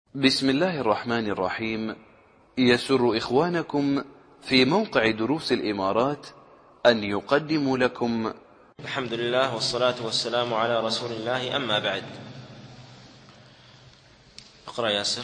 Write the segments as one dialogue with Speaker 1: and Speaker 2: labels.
Speaker 1: بسم الله الرحمن الرحيم. يسر إخوانكم في موقع دروس الإمارات أن يقدموا لكم
Speaker 2: الحمد لله والصلاة والسلام على رسول الله، أما بعد. اقرأ ياسر.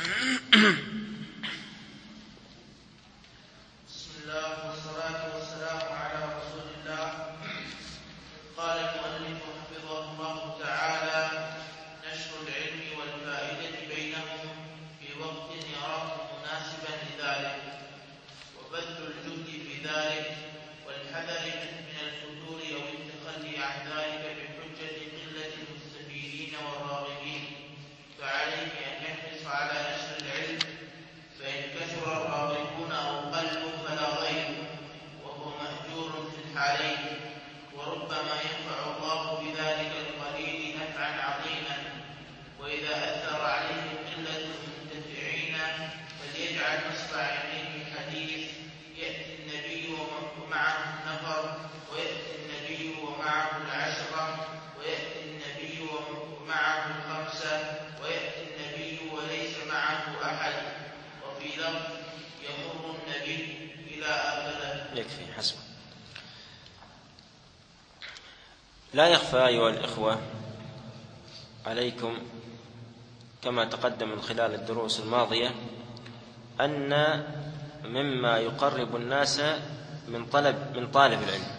Speaker 3: بسم الله والصلاة والسلام على رسول الله. قال المؤلف حفظه الله تعالى: نشر العلم والفائدة بينهم في وقت يراه مناسبا لذلك، وبذل الجهد في ذلك، والحذر من الفتور أو التخلي عن ذلك بحجة قلة المستفيدين والراغبين، فعليه أن يحرص على نشر العلم، فإن كثر الراغبون أو قلوا فلا غير، وهو مأجور في الحالين، وربما ينفع الله بذلك القليل نفعا عظيما. وإذا أثر عليه قلة المنتفعين فليجعل نصب عينيه حديث: يأتي النبي ومعه النفر، ويأتي النبي ومعه العشرة، ويأتي النبي ومعه الخمسة، ويأتي النبي وليس معه أحد، وفي لفظ: يمر النبي إلى آخره.
Speaker 2: يكفي حسب. لا يخفى أيها الإخوة عليكم، كما تقدم من خلال الدروس الماضية، أن مما يقرب الناس من طالب العلم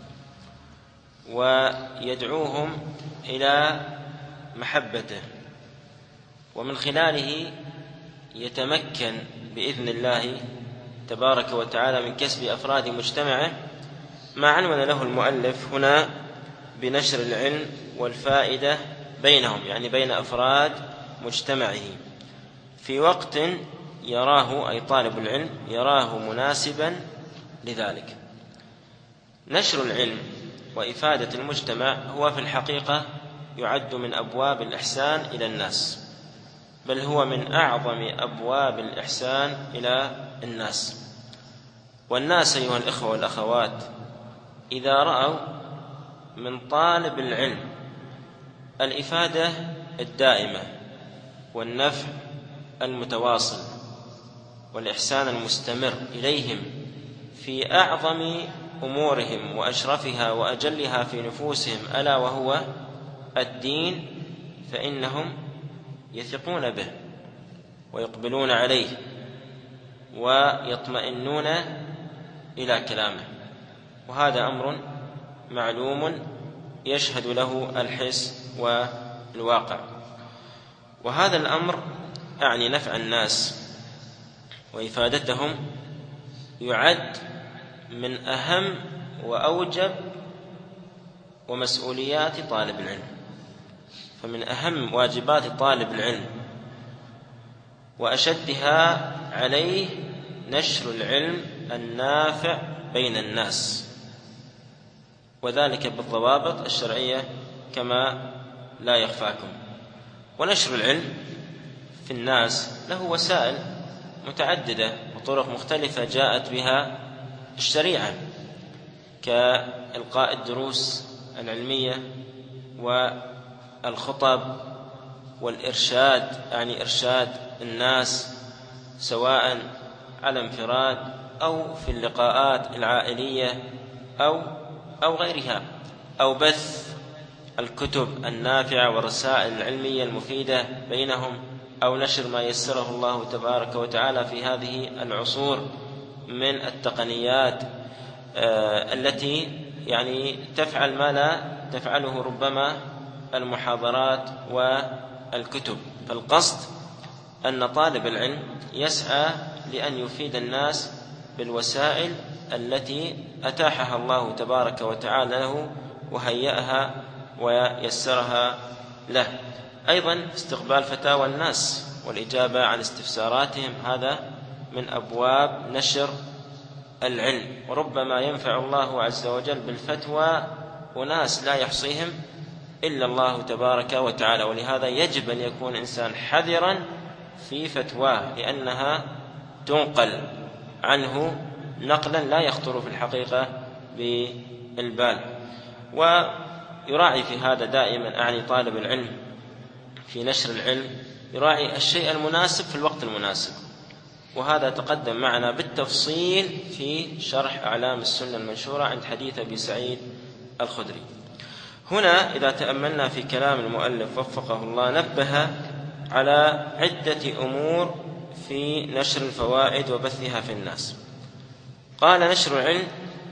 Speaker 2: ويدعوهم إلى محبته، ومن خلاله يتمكن بإذن الله تبارك وتعالى من كسب أفراد مجتمعه، ما عنون له المؤلف هنا بنشر العلم والفائدة بينهم، يعني بين أفراد مجتمعه في وقت يراه، أي طالب العلم يراه مناسبا لذلك. نشر العلم وإفادة المجتمع هو في الحقيقة يعد من أبواب الإحسان إلى الناس، بل هو من أعظم أبواب الإحسان إلى الناس. والناس أيها الإخوة والأخوات إذا رأوا من طالب العلم الإفادة الدائمة والنفع المتواصل والإحسان المستمر إليهم في أعظم أمورهم وأشرفها وأجلها في نفوسهم، ألا وهو الدين، فإنهم يثقون به ويقبلون عليه ويطمئنون إلى كلامه، وهذا أمر معلوم يشهد له الحس والواقع. وهذا الأمر يعني نفع الناس وإفادتهم يعد من أهم وأوجب ومسؤوليات طالب العلم. فمن أهم واجبات طالب العلم وأشدها عليه نشر العلم النافع بين الناس، وذلك بالضوابط الشرعية كما لا يخفاكم. ونشر العلم في الناس له وسائل متعددة وطرق مختلفة جاءت بها الشريعة، كإلقاء الدروس العلمية والخطب والإرشاد، يعني إرشاد الناس سواء على انفراد أو في اللقاءات العائلية أو غيرها، أو بث الكتب النافعة والرسائل العلمية المفيدة بينهم، أو نشر ما يسره الله تبارك وتعالى في هذه العصور من التقنيات التي يعني تفعل ما لا تفعله ربما المحاضرات والكتب. فالقصد أن طالب العلم يسعى لأن يفيد الناس بالوسائل التي أتاحها الله تبارك وتعالى له وهيأها ويسرها له. أيضا استقبال فتاوى الناس والإجابة عن استفساراتهم، هذا من أبواب نشر العلم، وربما ينفع الله عز وجل بالفتوى وناس لا يحصيهم إلا الله تبارك وتعالى. ولهذا يجب أن يكون إنسان حذرا في فتواه، لأنها تنقل عنه نقلا لا يخطر في الحقيقة بالبال. ويراعي في هذا دائما أعني طالب العلم في نشر العلم يراعي الشيء المناسب في الوقت المناسب، وهذا تقدم معنا بالتفصيل في شرح أعلام السنة المنشورة عند حديث أبي سعيد الخدري. هنا إذا تأملنا في كلام المؤلف وفقه الله نبه على عدة أمور في نشر الفوائد وبثها في الناس. قال نشر العلم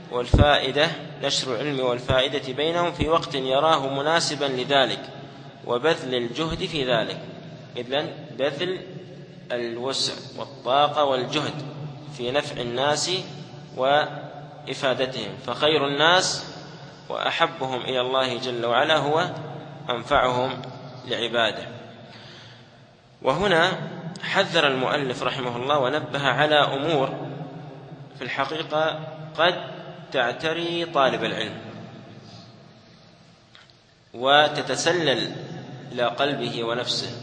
Speaker 2: والفائدة بينهم في وقت يراه مناسبا لذلك وبذل الجهد في ذلك. إذن بذل الوسع والطاقة والجهد في نفع الناس وإفادتهم، فخير الناس وأحبهم إلى الله جل وعلا هو أنفعهم لعباده. وهنا حذر المؤلف رحمه الله ونبه على أمور في الحقيقة قد تعتري طالب العلم وتتسلل إلى قلبه ونفسه،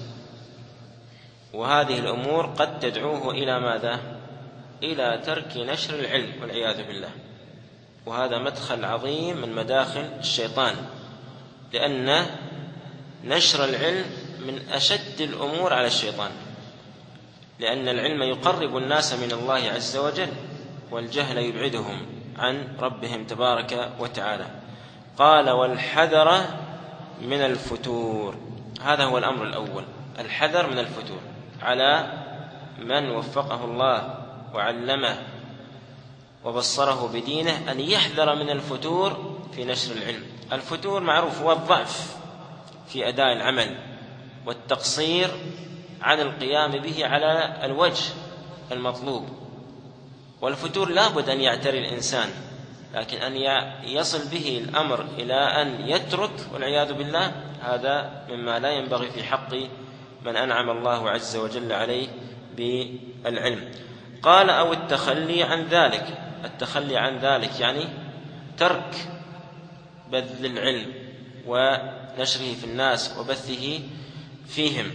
Speaker 2: وهذه الأمور قد تدعوه إلى ماذا؟ إلى ترك نشر العلم والعياذ بالله، وهذا مدخل عظيم من مداخل الشيطان، لأن نشر العلم من أشد الأمور على الشيطان، لأن العلم يقرب الناس من الله عز وجل، والجهل يبعدهم عن ربهم تبارك وتعالى. قال والحذر من الفتور، هذا هو الأمر الأول، الحذر من الفتور، على من وفقه الله وعلمه وبصره بدينه أن يحذر من الفتور في نشر العلم. الفتور معروف هو الضعف في أداء العمل والتقصير عن القيام به على الوجه المطلوب، والفتور لا بد أن يعتري الإنسان، لكن أن يصل به الأمر إلى أن يترك والعياذ بالله هذا مما لا ينبغي في حق من أنعم الله عز وجل عليه بالعلم. قال أو التخلي عن ذلك، التخلي عن ذلك يعني ترك بذل العلم ونشره في الناس وبثه فيهم،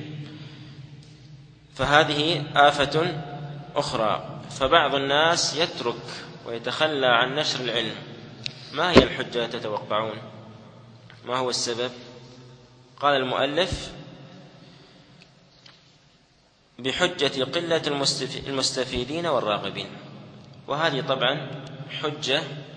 Speaker 2: فهذه آفة أخرى. فبعض الناس يترك ويتخلى عن نشر العلم. ما هي الحجة تتوقعون؟ ما هو السبب؟ قال المؤلف بحجة قلة المستفيدين والراغبين، وهذه طبعا حجة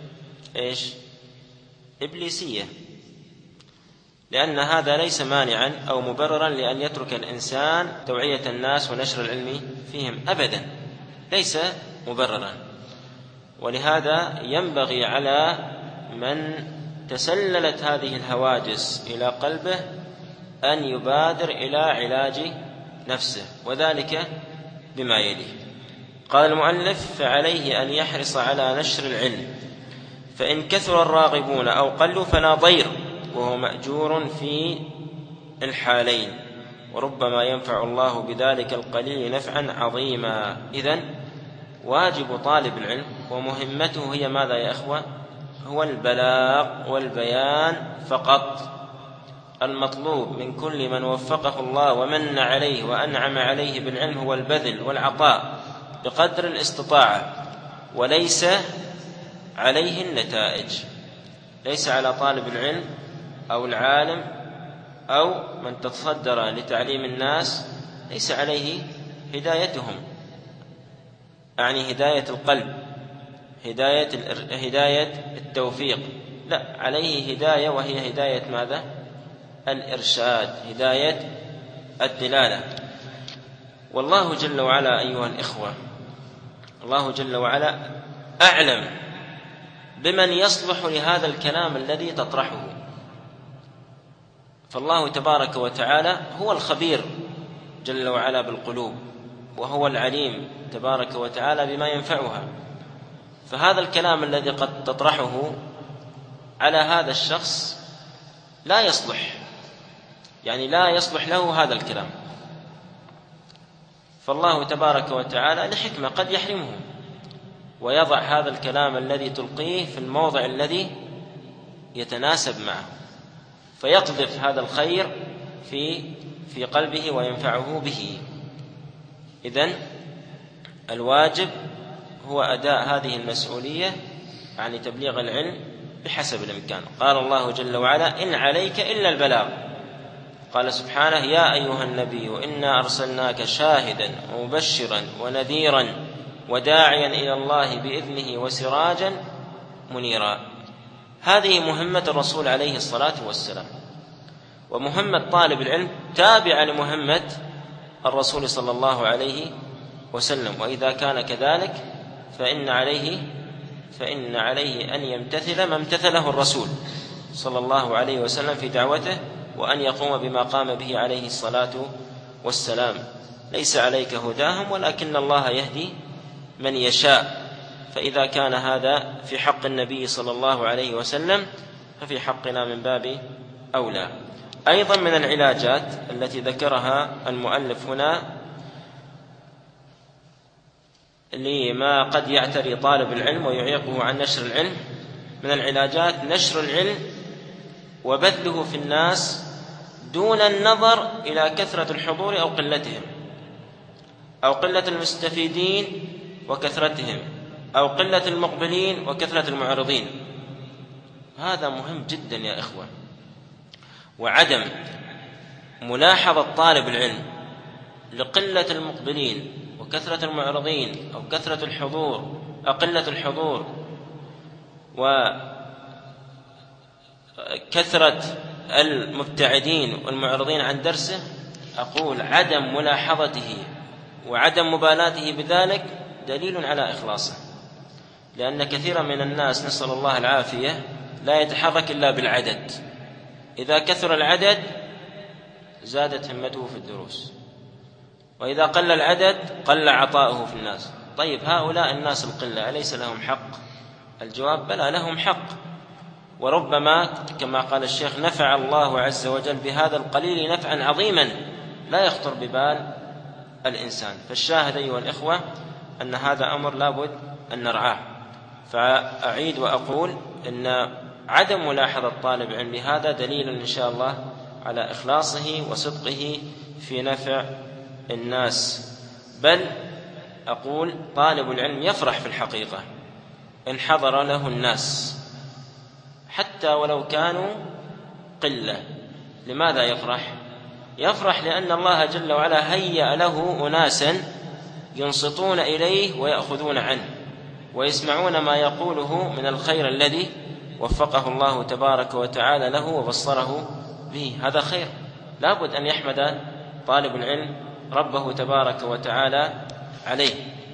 Speaker 2: إبليسية، لأن هذا ليس مانعا أو مبررا لأن يترك الإنسان توعية الناس ونشر العلم فيهم أبدا، ليس مبررا. ولهذا ينبغي على من تسللت هذه الهواجس إلى قلبه أن يبادر إلى علاج نفسه، وذلك بما يلي. قال المؤلف فعليه أن يحرص على نشر العلم، فإن كثر الراغبون أو قلوا فلا ضير، وهو مأجور في الحالين، وربما ينفع الله بذلك القليل نفعا عظيما. إذن واجب طالب العلم ومهمته هي ماذا يا أخوة؟ هو البلاغ والبيان فقط. المطلوب من كل من وفقه الله ومن عليه وأنعم عليه بالعلم هو البذل والعطاء بقدر الاستطاعة، وليس عليه النتائج. ليس على طالب العلم أو العالم أو من تصدر لتعليم الناس، ليس عليه هدايتهم، أعني هداية القلب، هداية التوفيق، لا، عليه هداية، وهي هداية ماذا؟ الإرشاد، هداية الدلالة. والله جل وعلا أيها الإخوة، الله جل وعلا أعلم بمن يصلح لهذا الكلام الذي تطرحه، فالله تبارك وتعالى هو الخبير جل وعلا بالقلوب، وهو العليم تبارك وتعالى بما ينفعها. فهذا الكلام الذي قد تطرحه على هذا الشخص لا يصلح، يعني لا يصلح له هذا الكلام، فالله تبارك وتعالى لحكمة قد يحرمه ويضع هذا الكلام الذي تلقيه في الموضع الذي يتناسب معه، فيقذف هذا الخير في قلبه وينفعه به. إذن الواجب هو أداء هذه المسؤولية عن تبليغ العلم بحسب الإمكان. قال الله جل وعلا إن عليك إلا البلاغ، قال سبحانه: يا أيها النبي إنا أرسلناك شاهدا ومبشرا ونذيرا وداعيا إلى الله بإذنه وسراجا منيرا. هذه مهمة الرسول عليه الصلاة والسلام، ومهمة طالب العلم تابعة لمهمة الرسول صلى الله عليه وسلم، وإذا كان كذلك فإن عليه أن يمتثل ما امتثله الرسول صلى الله عليه وسلم في دعوته، وأن يقوم بما قام به عليه الصلاة والسلام. ليس عليك هداهم ولكن الله يهدي من يشاء، فإذا كان هذا في حق النبي صلى الله عليه وسلم ففي حقنا من باب أولى. أيضا من العلاجات التي ذكرها المؤلف هنا لما قد يعتري طالب العلم ويعيقه عن نشر العلم، من العلاجات نشر العلم وبثه في الناس دون النظر إلى كثرة الحضور أو قلتهم، أو قلة المستفيدين وكثرتهم، أو قلة المقبلين وكثرة المعرضين. هذا مهم جدا يا إخوة. وعدم ملاحظة طالب العلم لقلة المقبلين وكثرة المعرضين أو كثرة الحضور أو قلة الحضور وكثرة المبتعدين والمعرضين عن درسه، أقول عدم ملاحظته وعدم مبالاته بذلك دليل على إخلاصه، لأن كثيرا من الناس نسأل الله العافية لا يتحرك إلا بالعدد. إذا كثر العدد زادت همته في الدروس، وإذا قل العدد قل عطاؤه في الناس. طيب هؤلاء الناس القلة أليس لهم حق؟ الجواب: بلى لهم حق، وربما كما قال الشيخ نفع الله عز وجل بهذا القليل نفعا عظيما لا يخطر ببال الإنسان. فالشاهد أيها الإخوة أن هذا أمر لابد أن نرعاه. فأعيد وأقول أن عدم ملاحظة طالب العلم هذا دليل إن شاء الله على إخلاصه وصدقه في نفع الناس. بل أقول طالب العلم يفرح في الحقيقة إن حضر له الناس حتى ولو كانوا قلة. لماذا يفرح؟ يفرح لأن الله جل وعلا هيأ له أناسا ينصتون إليه ويأخذون عنه ويسمعون ما يقوله من الخير الذي وفقه الله تبارك وتعالى له وبصره به. هذا خير لابد أن يحمد طالب العلم ربه تبارك وتعالى عليه.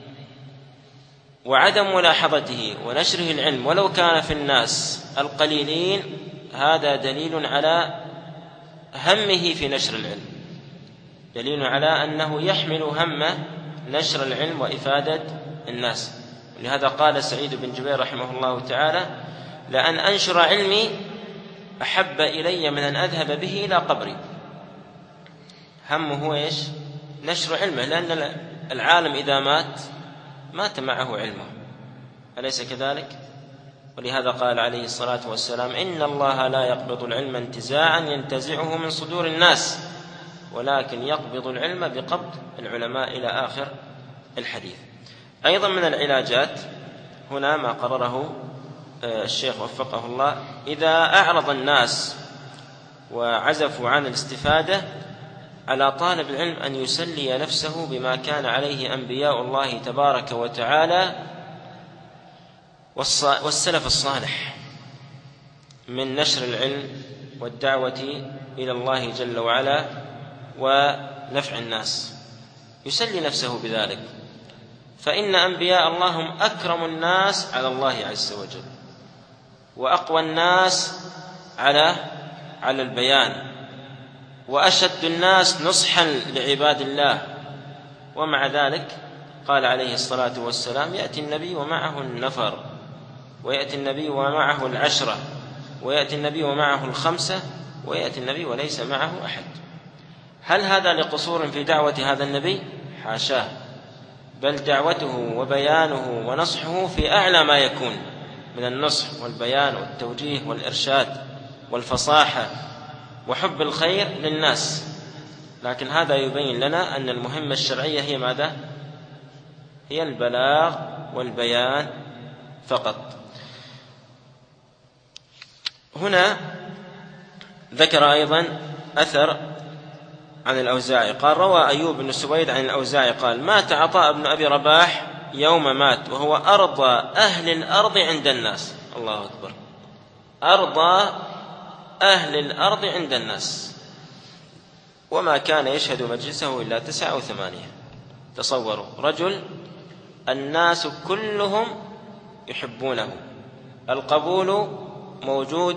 Speaker 2: وعدم ملاحظته ونشره العلم ولو كان في الناس القليلين هذا دليل على همه في نشر العلم، دليل على أنه يحمل هم نشر العلم وإفادة الناس. لهذا قال سعيد بن جبير رحمه الله تعالى: لأن أنشر علمي أحب إلي من أن أذهب به إلى قبري. همه إيش؟ نشر علمه، لأن العالم إذا مات معه علمه، أليس كذلك؟ ولهذا قال عليه الصلاة والسلام: إن الله لا يقبض العلم انتزاعا ينتزعه من صدور الناس، ولكن يقبض العلم بقبض العلماء، إلى آخر الحديث. أيضا من العلاجات هنا ما قرره الشيخ وفقه الله: إذا أعرض الناس وعزفوا عن الاستفادة على طالب العلم أن يسلي نفسه بما كان عليه أنبياء الله تبارك وتعالى والسلف الصالح من نشر العلم والدعوة إلى الله جل وعلا ونفع الناس. يسلي نفسه بذلك، فإن أنبياء الله هم أكرم الناس على الله عز وجل وأقوى الناس على البيان وأشد الناس نصحا لعباد الله. ومع ذلك قال عليه الصلاة والسلام: يأتي النبي ومعه النفر، ويأتي النبي ومعه العشرة، ويأتي النبي ومعه الخمسة، ويأتي النبي وليس معه أحد. هل هذا لقصور في دعوة هذا النبي؟ حاشاه، بل دعوته وبيانه ونصحه في أعلى ما يكون من النصح والبيان والتوجيه والإرشاد والفصاحة وحب الخير للناس. لكن هذا يبين لنا أن المهمة الشرعية هي ماذا؟ هي البلاغ والبيان فقط. هنا ذكر أيضا أثر عن الأوزاعي قال: روى أيوب بن سويد عن الأوزاعي قال: مات عطاء بن أبي رباح يوم مات وهو أرضى أهل الأرض عند الناس. الله أكبر، أرضى أهل الأرض عند الناس، وما كان يشهد مجلسه إلا 9 أو 8. تصوروا رجل الناس كلهم يحبونه، القبول موجود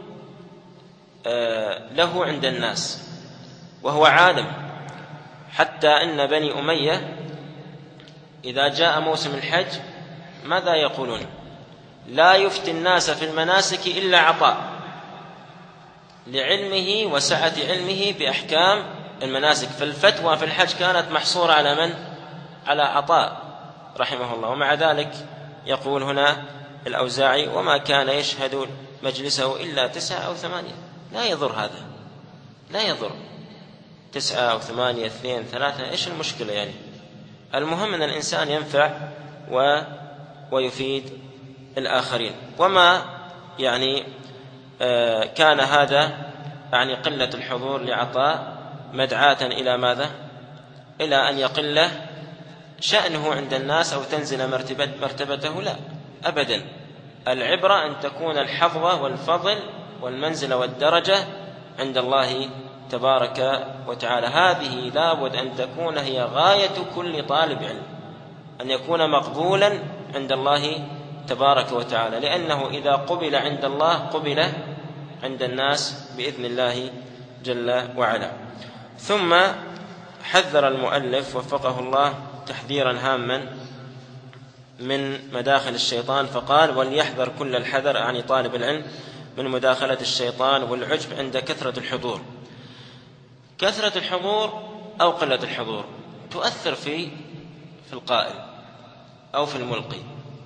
Speaker 2: له عند الناس، وهو عالم، حتى أن بني أمية إذا جاء موسم الحج ماذا يقولون؟ لا يفتي الناس في المناسك إلا عطاء، لعلمه وسعة علمه بأحكام المناسك، فالفتوى في الحج كانت محصورة على من؟ على عطاء رحمه الله. ومع ذلك يقول هنا الأوزاعي: وما كان يشهد مجلسه إلا 9 أو 8. لا يضر هذا، لا يضر 9 أو 8 2 3، إيش المشكلة يعني؟ المهم أن الإنسان ينفع ويفيد الآخرين. وما يعني كان هذا يعني قلة الحضور لعطاء مدعاة إلى ماذا؟ إلى أن يقل شأنه عند الناس أو تنزل مرتبته، لا أبدا. العبرة أن تكون الحظوة والفضل والمنزلة والدرجة عند الله تبارك وتعالى. هذه لابد أن تكون هي غاية كل طالب علم، أن يكون مقبولا عند الله تبارك وتعالى، لأنه إذا قبل عند الله قبل عند الناس بإذن الله جل وعلا. ثم حذر المؤلف وفقه الله تحذيرا هاما من مداخل الشيطان، فقال: وليحذر كل الحذر، يعني طالب العلم، من مداخلة الشيطان والعجب عند كثرة الحضور. كثرة الحضور أو قلة الحضور تؤثر في القائل أو في الملقي،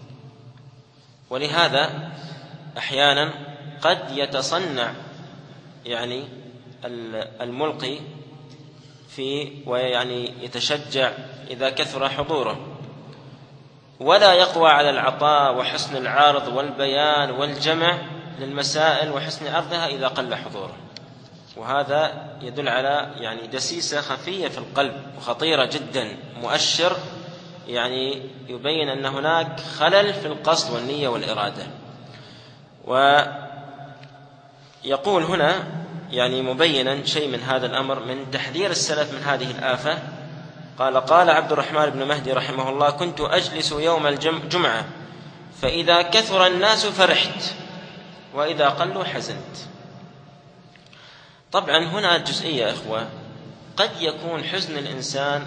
Speaker 2: ولهذا أحيانا قد يتصنع يعني الملقي ويعني يتشجع إذا كثر حضوره، ولا يقوى على العطاء وحسن العرض والبيان والجمع للمسائل وحسن عرضها إذا قل حضوره. وهذا يدل على يعني دسيسة خفية في القلب وخطيرة جدا، مؤشر يعني يبين أن هناك خلل في القصد والنية والإرادة. ويقول هنا يعني مبينا شيء من هذا الأمر من تحذير السلف من هذه الآفة. قال عبد الرحمن بن مهدي رحمه الله: كنت أجلس يوم الجمعة فإذا كثر الناس فرحت وإذا قلوا حزنت. طبعا هنا جزئية يا إخوة، قد يكون حزن الإنسان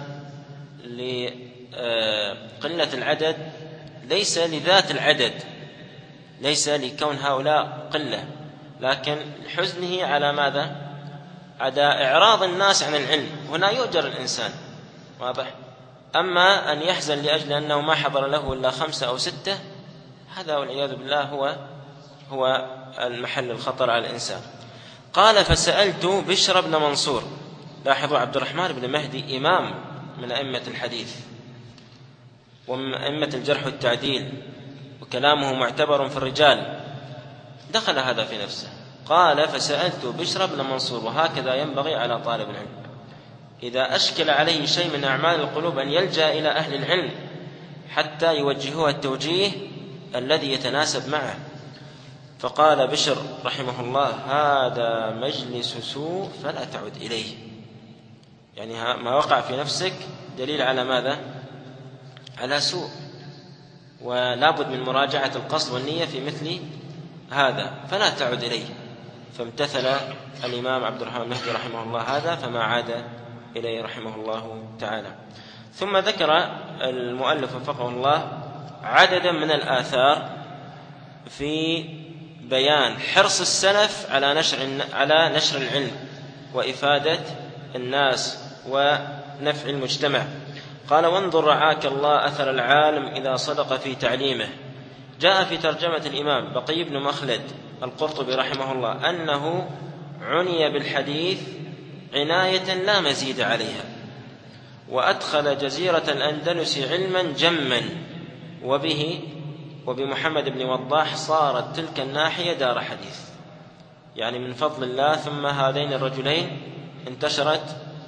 Speaker 2: لقلة العدد ليس لذات العدد، ليس لكون هؤلاء قلة، لكن حزنه على ماذا؟ على إعراض الناس عن العلم. هنا يؤجر الإنسان، واضح. أما أن يحزن لأجل أنه ما حضر له إلا 5 أو 6، هذا والعياذ بالله هو المحل الخطر على الإنسان. قال: فسألت بشر بن منصور. لاحظوا عبد الرحمن بن مهدي إمام من أئمة الحديث ومن أئمة الجرح والتعديل، وكلامه معتبر في الرجال، دخل هذا في نفسه. قال: فسألت بشر بن منصور. وهكذا ينبغي على طالب العلم إذا أشكل عليه شيء من أعمال القلوب أن يلجأ إلى أهل العلم حتى يوجهوه التوجيه الذي يتناسب معه. فقال بشر رحمه الله: هذا مجلس سوء فلا تعد إليه. يعني ما وقع في نفسك دليل على ماذا؟ على سوء، ولا بد من مراجعة القصد والنية في مثل هذا، فلا تعد إليه. فامتثل الإمام عبد الرحمن المهدي رحمه الله هذا، فما عاد إليه رحمه الله تعالى. ثم ذكر المؤلف وفقه الله عددا من الآثار في بيان حرص السلف على نشر العلم وإفادة الناس ونفع المجتمع. قال: وانظر رعاك الله أثر العالم إذا صدق في تعليمه. جاء في ترجمة الإمام بقي بن مخلد القرطبي رحمه الله أنه عني بالحديث عناية لا مزيد عليها، وأدخل جزيرة الأندلس علما جما، وبه وبمحمد بن وضاح صارت تلك الناحية دار حديث. يعني من فضل الله ثم هذين الرجلين انتشرت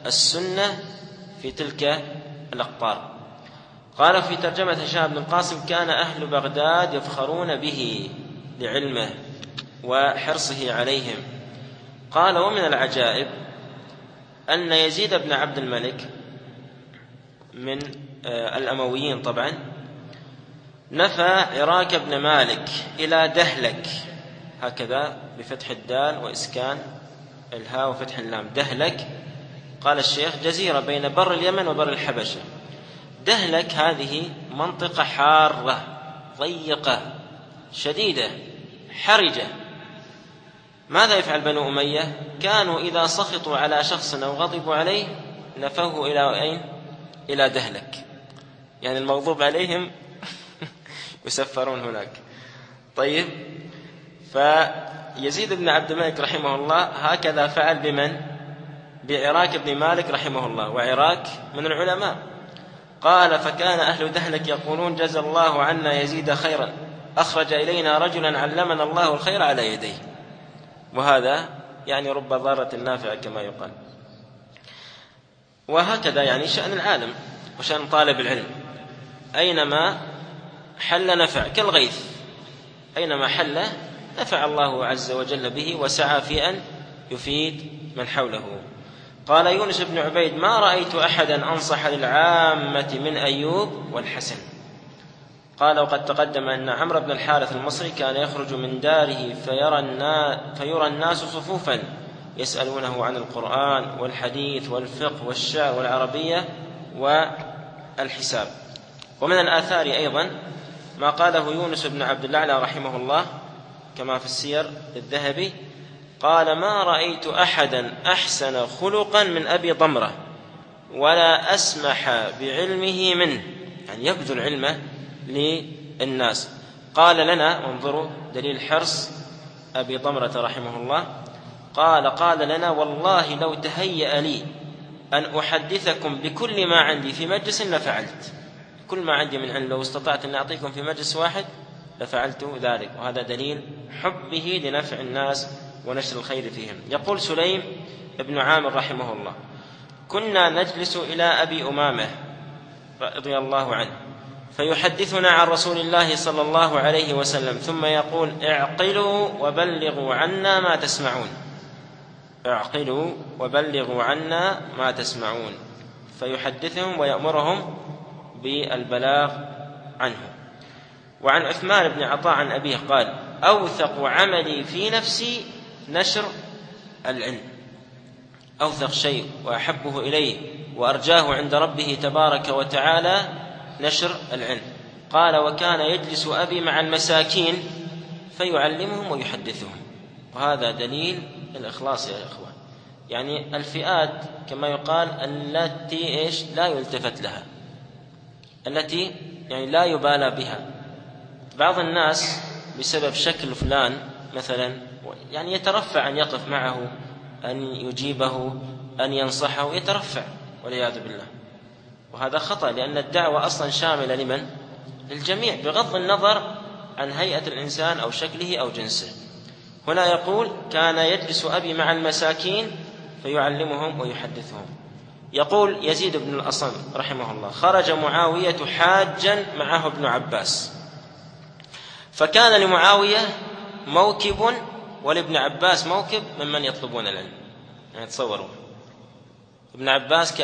Speaker 2: السنة في تلك الأقطار. قال في ترجمة هشام بن القاسم: كان أهل بغداد يفخرون به لعلمه وحرصه عليهم. قال: ومن العجائب أن يزيد بن عبد الملك من الأمويين طبعا نفى عراك بن مالك إلى دهلك، هكذا بفتح الدال وإسكان الهاء وفتح اللام، دهلك. قال الشيخ: جزيرة بين بر اليمن وبر الحبشة. دهلك هذه منطقة حارة ضيقة شديدة حرجة. ماذا يفعل بنو أمية؟ كانوا إذا سخطوا على شخص أو غضبوا عليه نفوه إلى أين؟ إلى دهلك، يعني المغضوب عليهم يسفرون هناك. طيب، فيزيد بن عبد الملك رحمه الله هكذا فعل بمن؟ بعراك بن مالك رحمه الله، وعراك من العلماء. قال: فكان أهل دهلك يقولون: جزى الله عنا يزيد خيرا، أخرج إلينا رجلا علمنا الله الخير على يديه. وهذا يعني رب ضارة نافعة كما يقال. وهكذا يعني شأن العالم وشأن طالب العلم، أينما حل نفع، كالغيث أينما حل نفع الله عز وجل به وسعى في أن يفيد من حوله. قال يونس بن عبيد: ما رأيت أحدا أنصح للعامة من أيوب والحسن. قال: وقد تقدم أن عمرو بن الحارث المصري كان يخرج من داره فيرى الناس صفوفا يسألونه عن القرآن والحديث والفقه والشعر والعربية والحساب. ومن الآثار أيضا ما قاله يونس بن عبد الأعلى رحمه الله كما في السير للذهبي، قال: ما رأيت أحدا أحسن خلقا من أبي ضمرة ولا أسمح بعلمه منه، يعني يبذل علمه للناس. قال لنا، وانظروا دليل حرص أبي ضمرة رحمه الله، قال لنا: والله لو تهيأ لي أن أحدثكم بكل ما عندي في مجلس لفعلت. كل ما عندي من علم لو استطعت أن أعطيكم في مجلس واحد لفعلت ذلك. وهذا دليل حبه لنفع الناس ونشر الخير فيهم. يقول سليم بن عامر رحمه الله: كنا نجلس إلى أبي أمامة رضي الله عنه فيحدثنا عن رسول الله صلى الله عليه وسلم، ثم يقول: اعقلوا وبلغوا عنا ما تسمعون. اعقلوا وبلغوا عنا ما تسمعون، فيحدثهم ويأمرهم بالبلاغ عنه. وعن عثمان بن عطاء عن أبيه قال: أوثق عملي في نفسي نشر العلم، أوثق شيء وأحبه إليه وأرجاه عند ربه تبارك وتعالى نشر العلم. قال: وكان يجلس أبي مع المساكين فيعلمهم ويحدثهم. وهذا دليل الإخلاص يا إخوة، يعني الفئات كما يقال التي لا يلتفت لها، التي يعني لا يبالى بها. بعض الناس بسبب شكل فلان مثلا يعني يترفع أن يقف معه، أن يجيبه، أن ينصحه، يترفع والعياذ بالله. وهذا خطأ، لأن الدعوة أصلا شاملة لمن؟ للجميع، بغض النظر عن هيئة الإنسان أو شكله أو جنسه. هنا يقول: كان يجلس أبي مع المساكين فيعلمهم ويحدثهم. يقول يزيد بن الأصم رحمه الله: خرج معاوية حاجا معه ابن عباس، فكان لمعاوية موكب ولابن عباس موكب ممن يطلبون العلم. يعني تصوروا ابن عباس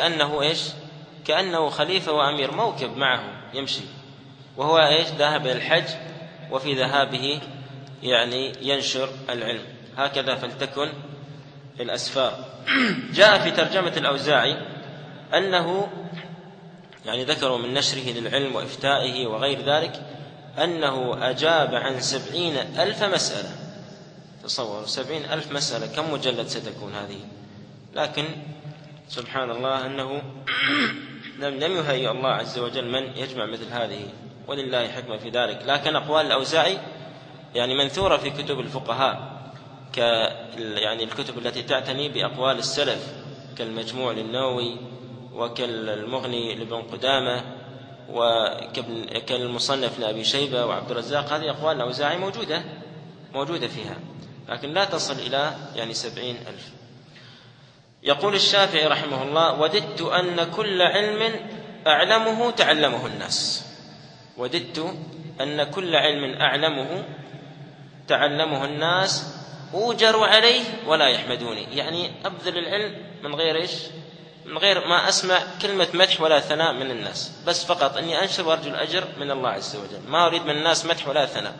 Speaker 2: كأنه خليفة وأمير، موكب معه يمشي، وهو ذاهب إلى الحج وفي ذهابه يعني ينشر العلم. هكذا فلتكن الأسفار. جاء في ترجمة الأوزاعي أنه يعني ذكروا من نشره للعلم وإفتائه وغير ذلك أنه أجاب عن 70,000 مسألة. تصور 70,000 مسألة، كم مجلد ستكون هذه؟ لكن سبحان الله أنه لم يهيئ الله عز وجل من يجمع مثل هذه، ولله حكمة في ذلك. لكن أقوال الأوزاعي يعني منثورة في كتب الفقهاء، يعني الكتب التي تعتني بأقوال السلف كالمجموع للنووي وكالمغني لابن قدامة وكالمصنف لأبي شيبة وعبد الرزاق. هذه أقوال الأوزاعي موجودة فيها، لكن لا تصل إلى يعني 70,000. يقول الشافعي رحمه الله: وددت أن كل علم أعلمه تعلمه الناس. وددت أن كل علم أعلمه تعلمه الناس أوجر عليه ولا يحمدوني. يعني أبذل العلم من غير إيش؟ من غير ما أسمع كلمة مدح ولا ثناء من الناس، بس فقط أني أنشر وأرجو الأجر من الله عز وجل، ما أريد من الناس مدح ولا ثناء.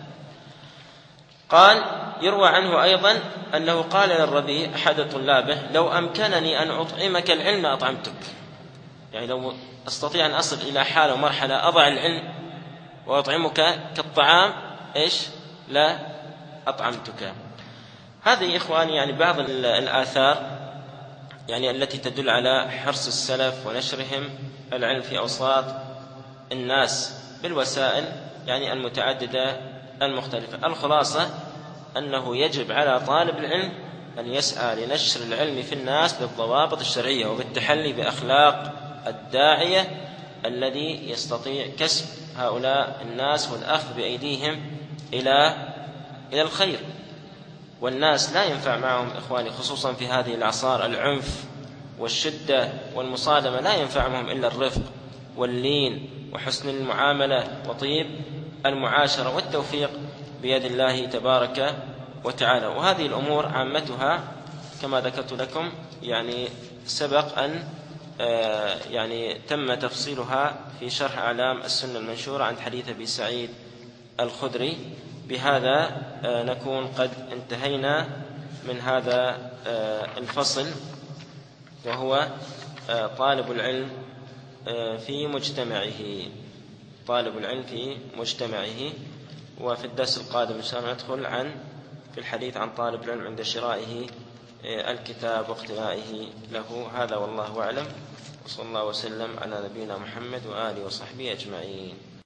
Speaker 2: قال: يروى عنه أيضا أنه قال للربيع أحد طلابه: لو أمكنني أن أطعمك العلم أطعمتك. يعني لو أستطيع أن أصل إلى حالة ومرحلة أضع العلم وأطعمك كالطعام إيش؟ لا أطعمتك. هذه إخواني يعني بعض الآثار يعني التي تدل على حرص السلف ونشرهم العلم في أوساط الناس بالوسائل يعني المتعددة المختلفة. الخلاصة أنه يجب على طالب العلم أن يسعى لنشر العلم في الناس بالضوابط الشرعية وبالتحلي بأخلاق الداعية الذي يستطيع كسب هؤلاء الناس والأخذ بأيديهم إلى الخير. والناس لا ينفع معهم إخواني خصوصا في هذه الأعصار العنف والشدة والمصادمة، لا ينفع معهم إلا الرفق واللين وحسن المعاملة وطيب المعاشرة، والتوفيق بيد الله تبارك وتعالى. وهذه الأمور عامتها كما ذكرت لكم يعني سبق أن يعني تم تفصيلها في شرح أعلام السنة المنشورة عن حديث أبي سعيد الخدري. بهذا نكون قد انتهينا من هذا الفصل، وهو طالب العلم في مجتمعه. طالب العلم في مجتمعه. وفي الدرس القادم إن شاء الله ندخل في الحديث عن طالب العلم عند شرائه الكتاب واقتنائه له. هذا والله أعلم، وصلى الله وسلم على نبينا محمد وآله وصحبه أجمعين.